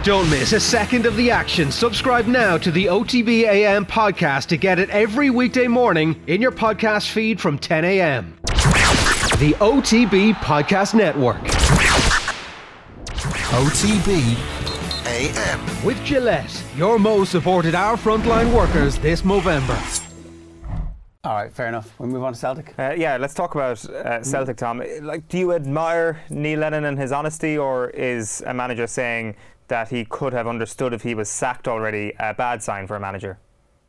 Don't miss a second of the action. Subscribe now to the OTB AM podcast to get it every weekday morning in your podcast feed from 10 a.m. The OTB Podcast Network. OTB AM. With Gillette, your most supported our frontline workers this Movember. All right, fair enough. We'll move on to Celtic. Yeah, let's talk about Celtic, Tom. Like, do you admire Neil Lennon and his honesty, or is a manager saying that he could have understood if he was sacked already a bad sign for a manager?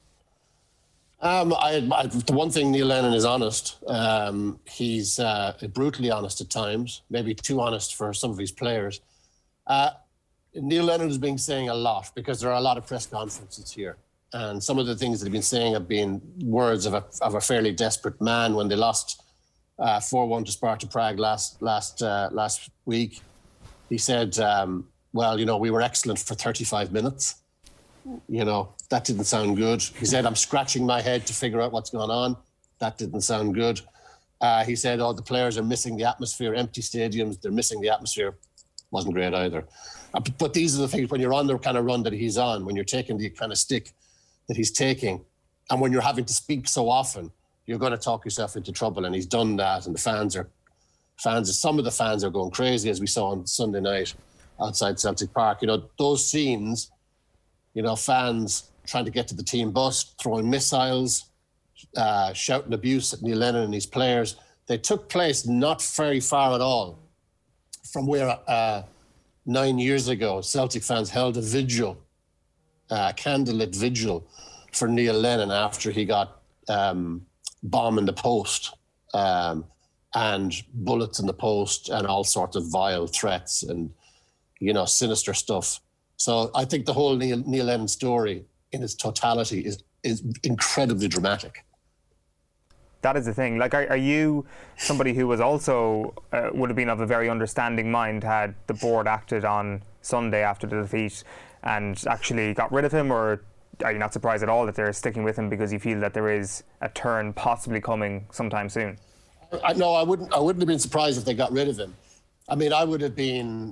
The one thing, Neil Lennon is honest. He's brutally honest at times, maybe too honest for some of his players. Neil Lennon has been saying a lot because there are a lot of press conferences here. And some of the things that he's been saying have been words of a fairly desperate man when they lost 4-1 to Sparta Prague last week. He said, well, we were excellent for 35 minutes. That didn't sound good. He said, I'm scratching my head to figure out what's going on. That didn't sound good. He said, the players are missing the atmosphere, empty stadiums, they're missing the atmosphere. Wasn't great either. But these are the things, when you're on the kind of run that he's on, when you're taking the kind of stick that he's taking, and when you're having to speak so often, you're going to talk yourself into trouble. And he's done that. And some of the fans are going crazy, as we saw on Sunday night outside Celtic Park. Those scenes, fans trying to get to the team bus, throwing missiles, shouting abuse at Neil Lennon and his players. They took place not very far at all from where 9 years ago, Celtic fans held a vigil, candlelit vigil for Neil Lennon after he got bomb in the post and bullets in the post and all sorts of vile threats and, sinister stuff. So I think the whole Neil Lennon story in its totality is incredibly dramatic. That is the thing. Like, are you somebody who was also would have been of a very understanding mind had the board acted on Sunday after the defeat and actually got rid of him, or are you not surprised at all that they're sticking with him because you feel that there is a turn possibly coming sometime soon? No, I wouldn't have been surprised if they got rid of him. I mean, I would have been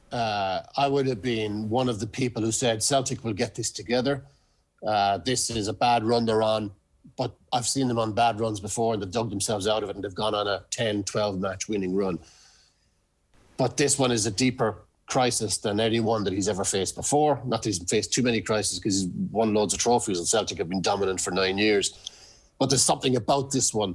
one of the people who said Celtic will get this together. This is a bad run they're on. But I've seen them on bad runs before and they've dug themselves out of it and they've gone on a 10, 12 match winning run. But this one is a deeper crisis than any one that he's ever faced before. Not that he's faced too many crises because he's won loads of trophies and Celtic have been dominant for 9 years. But there's something about this one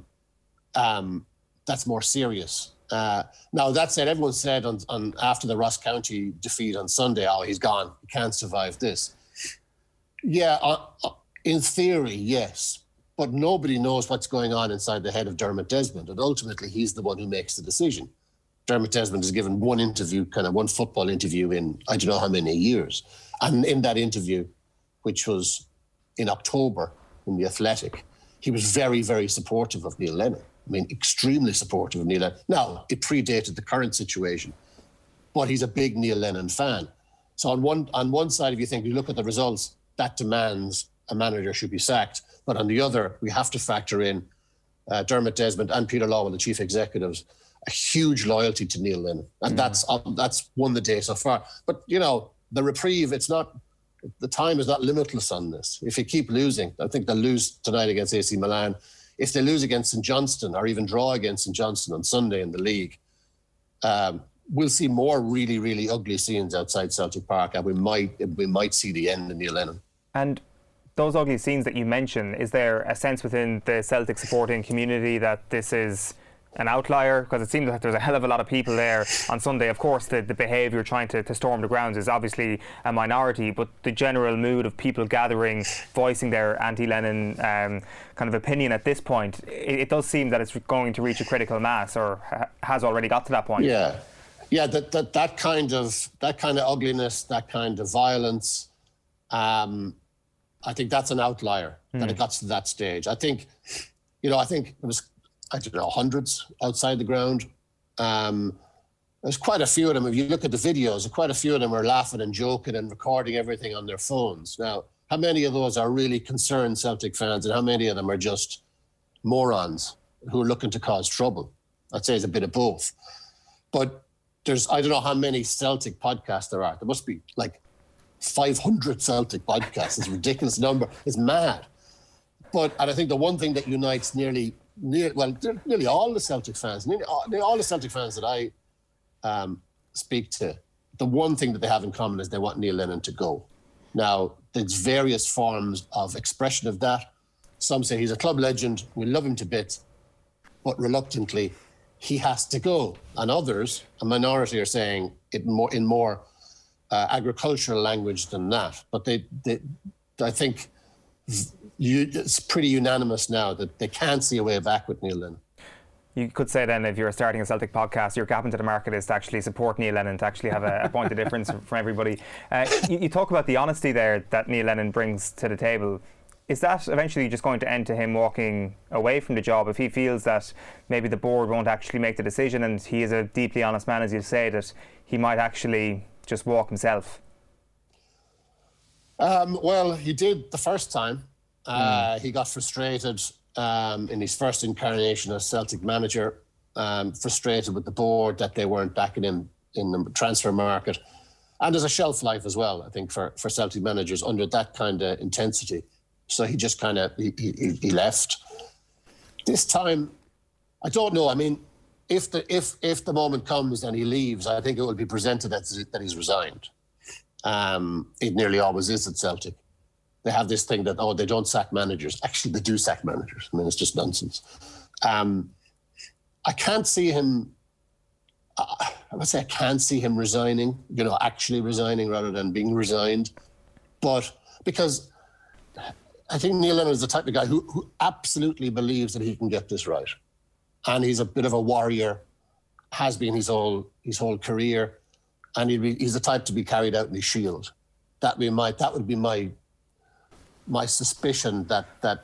that's more serious. Now, that said, everyone said on after the Ross County defeat on Sunday, he's gone. He can't survive this. Yeah, in theory, yes. But nobody knows what's going on inside the head of Dermot Desmond. And ultimately, he's the one who makes the decision. Dermot Desmond has given one football interview in I don't know how many years. And in that interview, which was in October in The Athletic, he was very, very supportive of Neil Lennon. I mean, extremely supportive of Neil Lennon. Now, it predated the current situation, but he's a big Neil Lennon fan. So on one side, if you look at the results, that demands a manager should be sacked. But on the other, we have to factor in Dermot Desmond and Peter Lawwell, the chief executives, a huge loyalty to Neil Lennon. And that's won the day so far. But, the reprieve, the time is not limitless on this. If you keep losing, I think they'll lose tonight against AC Milan. If they lose against St Johnstone or even draw against St Johnstone on Sunday in the league, we'll see more really, really ugly scenes outside Celtic Park, and we might see the end of Neil Lennon. And those ugly scenes that you mentioned, is there a sense within the Celtic supporting community that this is an outlier? Because it seems like there's a hell of a lot of people there on Sunday. Of course, the behaviour trying to storm the grounds is obviously a minority, but the general mood of people gathering, voicing their anti-Lennon kind of opinion at this point, it does seem that it's going to reach a critical mass, or has already got to that point. Yeah, that kind of ugliness, that kind of violence, I think that's an outlier that it got to that stage. I think it was, hundreds outside the ground. There's quite a few of them. If you look at the videos, quite a few of them are laughing and joking and recording everything on their phones. Now, how many of those are really concerned Celtic fans and how many of them are just morons who are looking to cause trouble? I'd say it's a bit of both. But I don't know how many Celtic podcasts there are. There must be like 500 Celtic podcasts. It's a ridiculous number. It's mad. And I think the one thing that unites nearly all the Celtic fans, nearly all the Celtic fans that I speak to, the one thing that they have in common is they want Neil Lennon to go. Now, there's various forms of expression of that. Some say he's a club legend, we love him to bits, but reluctantly, he has to go. And others, a minority, are saying it in more agricultural language than that. But I think it's pretty unanimous now that they can't see a way back with Neil Lennon. You could say then, if you're starting a Celtic podcast, your gap into the market is to actually support Neil Lennon, to actually have a point of difference from everybody. You talk about the honesty there that Neil Lennon brings to the table. Is that eventually just going to end to him walking away from the job if he feels that maybe the board won't actually make the decision, and he is a deeply honest man, as you say, that he might actually just walk himself? Well, he did the first time. He got frustrated in his first incarnation as Celtic manager, frustrated with the board that they weren't backing him in the transfer market. And there's a shelf life as well, I think, for Celtic managers under that kind of intensity. So he just kind of, he left. This time, I don't know. I mean, if the moment comes and he leaves, I think it will be presented that he's resigned. It nearly always is at Celtic. They have this thing that, they don't sack managers. Actually, they do sack managers. I mean, it's just nonsense. I can't see him, I would say I can't see him resigning, actually resigning rather than being resigned. But because I think Neil Lennon is the type of guy who absolutely believes that he can get this right. And he's a bit of a warrior, has been his whole career. And he's the type to be carried out in his shield. That would be my suspicion that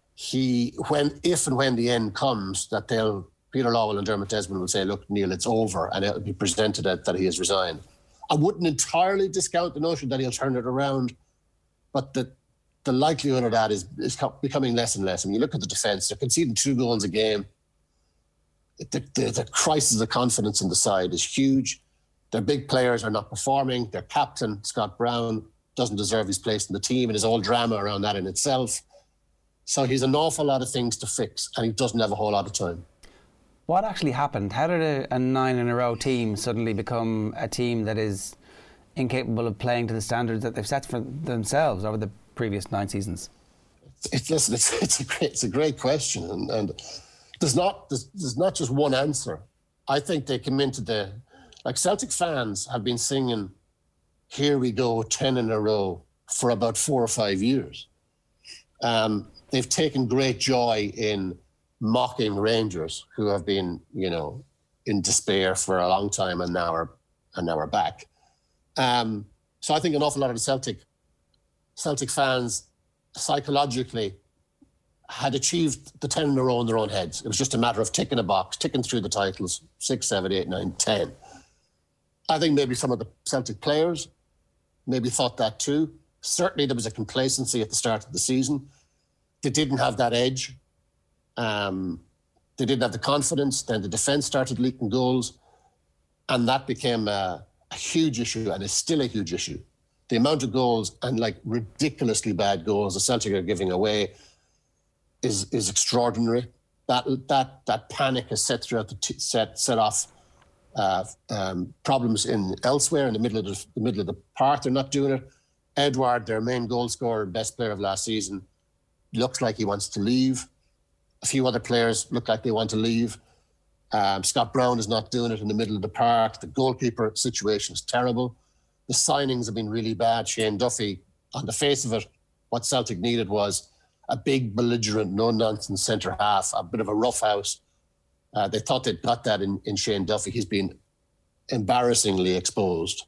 if and when the end comes, that Peter Lawwell and Dermot Desmond will say, look, Neil, it's over, and it'll be presented that he has resigned. I wouldn't entirely discount the notion that he'll turn it around, but the likelihood of that is becoming less and less. I mean, you look at the defence, they're conceding 2 goals a game. The crisis of confidence in the side is huge. Their big players are not performing. Their captain, Scott Brown, doesn't deserve his place in the team, and there's all drama around that in itself. So he's an awful lot of things to fix, and he doesn't have a whole lot of time. What actually happened? How did a 9-in-a-row team suddenly become a team that is incapable of playing to the standards that they've set for themselves over the previous 9 seasons? It's a great question, and there's not just one answer. I think they come into Celtic fans have been singing "Here We Go 10 in a row" for about 4 or 5 years. They've taken great joy in mocking Rangers, who have been, in despair for a long time, and now are back. So I think an awful lot of the Celtic fans psychologically had achieved the 10 in a row in their own heads. It was just a matter of ticking a box, ticking through the titles, 6, 7, 8, 9, 10. I think maybe some of the Celtic players maybe thought that too. Certainly there was a complacency at the start of the season. They didn't have that edge. They didn't have the confidence. Then the defence started leaking goals. And that became a huge issue, and is still a huge issue. The amount of goals, and ridiculously bad goals, the Celtic are giving away is extraordinary. That panic has set throughout set off problems elsewhere in the middle of the park. They're not doing it. Edouard, their main goal scorer, best player of last season, looks like he wants to leave. A few other players look like they want to leave. Scott Brown is not doing it in the middle of the park. The goalkeeper situation is terrible. The signings have been really bad. Shane Duffy, on the face of it, what Celtic needed was a big, belligerent, no-nonsense centre half, a bit of a roughhouse. They thought they'd got that in Shane Duffy. He's been embarrassingly exposed.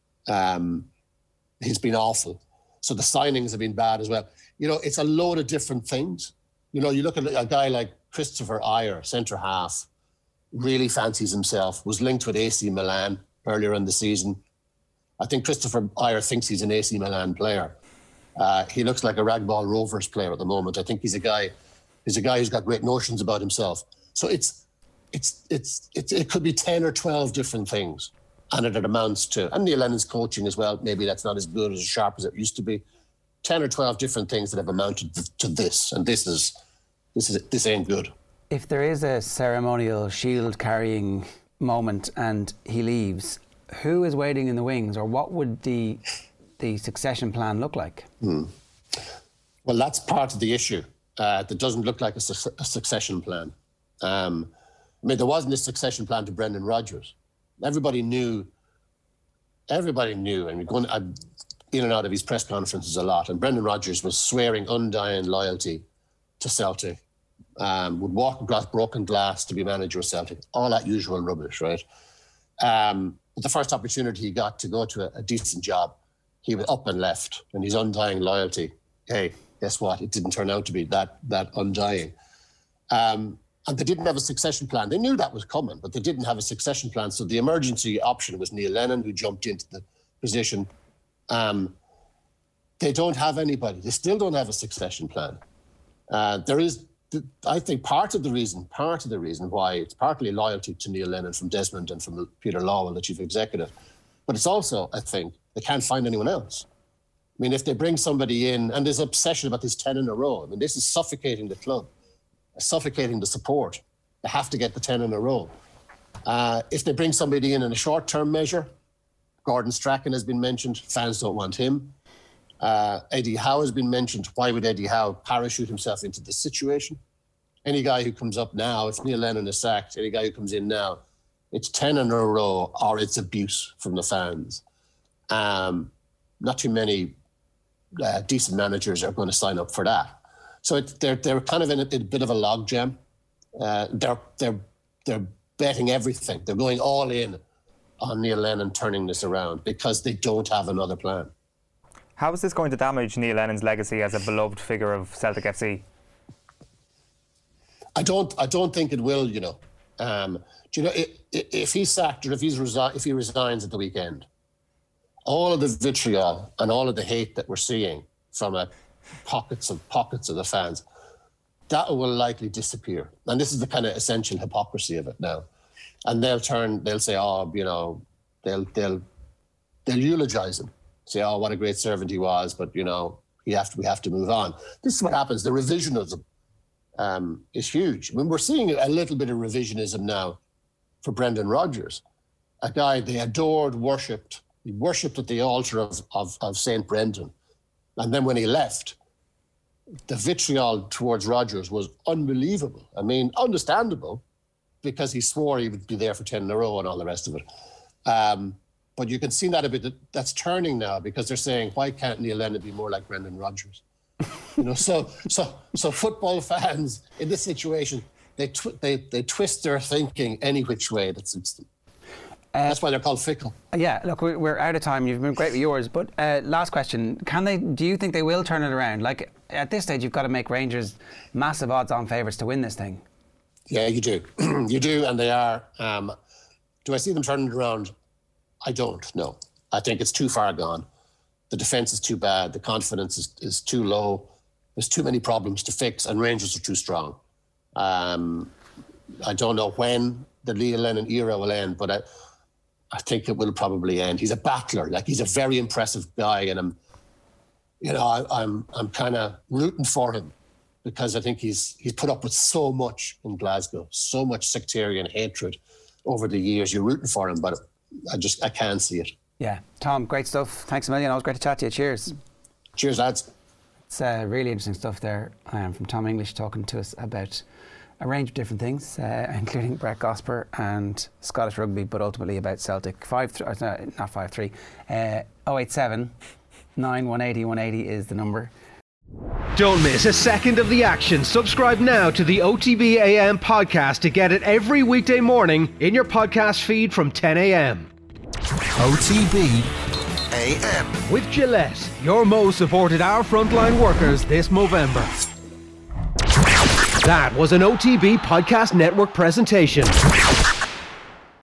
He's been awful. So the signings have been bad as well. It's a load of different things. You look at a guy like Christopher Ajer, centre half, really fancies himself, was linked with AC Milan earlier in the season. I think Christopher Ajer thinks he's an AC Milan player. He looks like a Ragball Rovers player at the moment. I think he's a guy who's got great notions about himself. So it could be 10 or 12 different things. And it amounts to, and Neil Lennon's coaching as well, maybe that's not as good, as sharp as it used to be. 10 or 12 different things that have amounted to this. And this ain't good. If there is a ceremonial shield carrying moment and he leaves, who is waiting in the wings, or what would the succession plan look like? Well, that's part of the issue. That doesn't look like a succession plan. I mean, there wasn't a succession plan to Brendan Rodgers. Everybody knew, and we're going in and out of his press conferences a lot, and Brendan Rodgers was swearing undying loyalty to Celtic, would walk across broken glass to be manager of Celtic, all that usual rubbish, right? But the first opportunity he got to go to a decent job, he was up and left, and his undying loyalty, hey, guess what? It didn't turn out to be that undying. And they didn't have a succession plan. They knew that was coming, but they didn't have a succession plan. So the emergency option was Neil Lennon, who jumped into the position. They don't have anybody. They still don't have a succession plan. There is, I think, part of the reason why it's partly loyalty to Neil Lennon from Desmond and from Peter Lawwell, the chief executive. But it's also, I think, they can't find anyone else. I mean, if they bring somebody in, and there's obsession about this 10 in a row. I mean, this is suffocating the club, suffocating the support. They have to get the 10 in a row. If they bring somebody in a short-term measure, Gordon Strachan has been mentioned. Fans don't want him. Eddie Howe has been mentioned. Why would Eddie Howe parachute himself into this situation? Any guy who comes up now, if Neil Lennon is sacked, any guy who comes in now, it's 10 in a row or it's abuse from the fans. Not too many decent managers are going to sign up for that. So they're kind of in a bit of a logjam. They're betting everything. They're going all in on Neil Lennon turning this around because they don't have another plan. How is this going to damage Neil Lennon's legacy as a beloved figure of Celtic FC? I don't think it will. You know, if he's sacked or if he resigns at the weekend, all of the vitriol and all of the hate that we're seeing from pockets of the fans, that will likely disappear. And this is the kind of essential hypocrisy of it now. And they'll say, oh, you know, they'll eulogize him, say, oh, what a great servant he was, but you know, we have to move on. This is what happens. The revisionism is huge. I mean, we're seeing a little bit of revisionism now for Brendan Rodgers, a guy they adored, worshipped. He worshipped at the altar of St. Brendan. And then when he left, the vitriol towards Rodgers was unbelievable. I mean, understandable, because he swore he would be there for 10 in a row and all the rest of it. But you can see that a bit, that's turning now, because they're saying, why can't Neil Lennon be more like Brendan Rodgers? You know, so football fans in this situation, they twist their thinking any which way that suits them. That's why they're called fickle. Yeah, look, we're out of time. You've been great with yours. But last question, do you think they will turn it around? Like, at this stage, you've got to make Rangers massive odds-on favourites to win this thing. Yeah, you do. You do, and they are. Do I see them turning it around? I don't, no. I think it's too far gone. The defence is too bad. The confidence is too low. There's too many problems to fix, and Rangers are too strong. I don't know when the Neil Lennon era will end, but I think it will probably end. He's a battler. Like, he's a very impressive guy, and I'm kind of rooting for him, because I think he's put up with so much in Glasgow, so much sectarian hatred over the years. You're rooting for him, but I can't see it. Yeah, Tom, great stuff. Thanks a million. Always great to chat to you. Cheers. Cheers, lads. It's really interesting stuff there from Tom English, talking to us about a range of different things, including Brett Gosper and Scottish rugby, but ultimately about Celtic. 087 918 180 is the number. Don't miss a second of the action. Subscribe now to the OTB AM podcast to get it every weekday morning in your podcast feed from 10 a.m. OTB AM. With Gillette, your most supported our frontline workers this Movember. That was an OTB Podcast Network presentation.